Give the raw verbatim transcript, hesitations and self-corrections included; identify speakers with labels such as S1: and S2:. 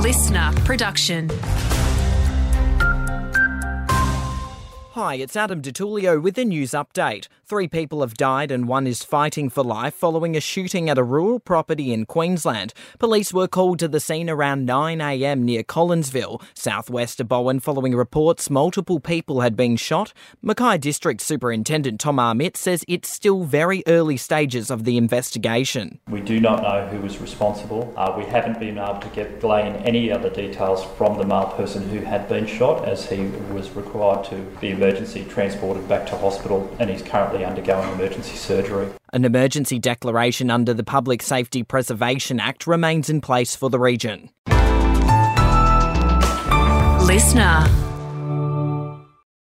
S1: listener production.
S2: Hi, it's Adam DiTullio with a news update. Three people have died and one is fighting for life following a shooting at a rural property in Queensland. Police were called to the scene around nine a m near Collinsville, southwest of Bowen, following reports multiple people had been shot. Mackay District Superintendent Tom Armitt says it's still very early stages of the investigation.
S3: We do not know who was responsible. Uh, we haven't been able to get glean any other details from the male person who had been shot, as he was required to be emergency transported back to hospital and he's currently undergoing emergency surgery.
S2: An emergency declaration under the Public Safety Preservation Act remains in place for the region.
S1: Listener.